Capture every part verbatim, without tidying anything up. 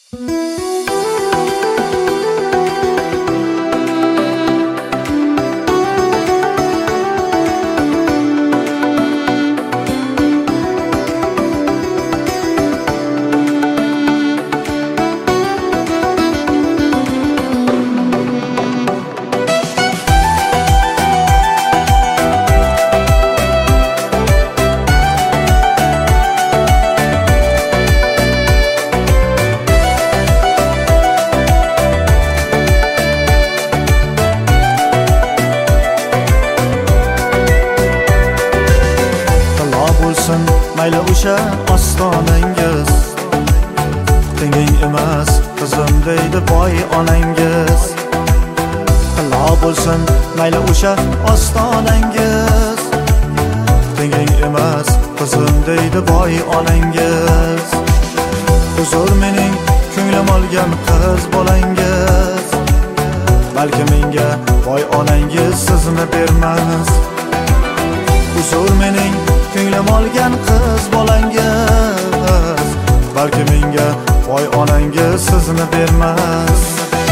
Mayli o'sha ostonangiz tenging emas qizim deydi boy onangiz. Qilo bo'lsin mayli o'sha ostonangiz tenging emas qizim deydi boy onangiz. Huzur mening ko'nglim olgan qiz bolangiz, balki menga boy onangiz sizni bermas. Huzur mening ko'nglim olgan qiz bolangiz, balki menga boy onangiz sizni bermas.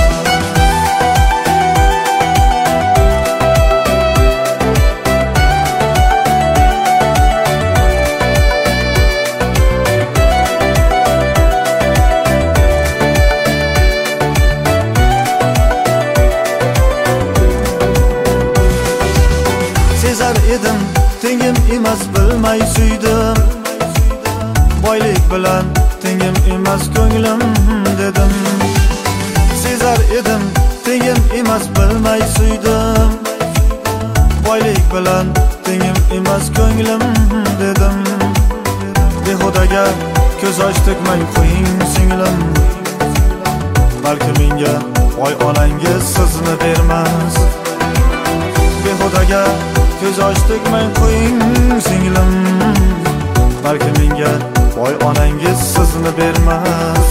Sezar edim tengim emas bilmay suydim, boylik bilan tengim emas ko'nglim dedim. Sezar edim tengim emas bilmay suydim, boylik bilan tengim emas ko'nglim dedim. Behudaga ko'z ochtirmang qo'ying singlim, balki menga boy onangiz sizni bermas. Behudaga ko'z ochtirmang qo'ying singlim, balki menga boy onangiz sizni bermas.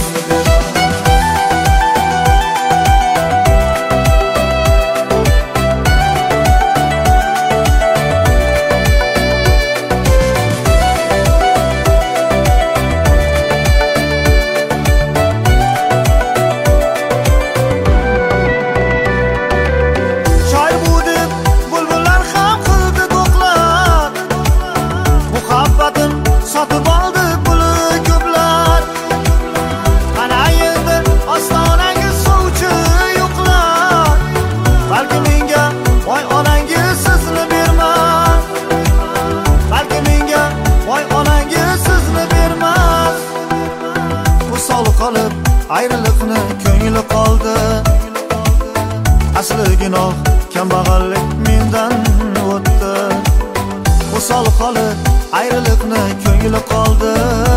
Sotib oldi puli ko'plar, ana endi ostonangiz sovchi yo'qlar, balki menga voy onangiz sizni bermas. Balki menga voy onangiz sizni bermas. Usol qolib ayriliqni ko'ngli qoldi, asli gunoh kambag'allik mendan o'tdi. Usol qolib ayriliqni ko'ngli qoldi,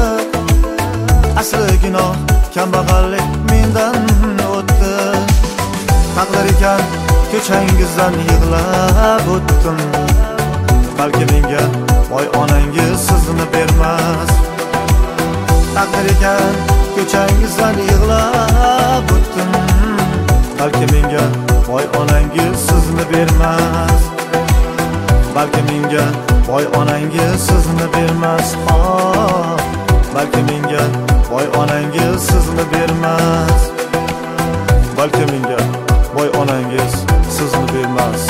asli gunoh kambag'allik mendan o'tdi. Taqdir ekan ko'changizdan yig'lab o'tdim, balki menga voy onangiz sizni bermas. Taqdir ekan ko'changizdan yig'lab o'tdim, balki menga voy onangiz sizni bermas. Balki menga voy onangiz sizni bermas. Oh, balki menga voy onangiz sizni bermas. Balki menga voy onangiz sizni bermas.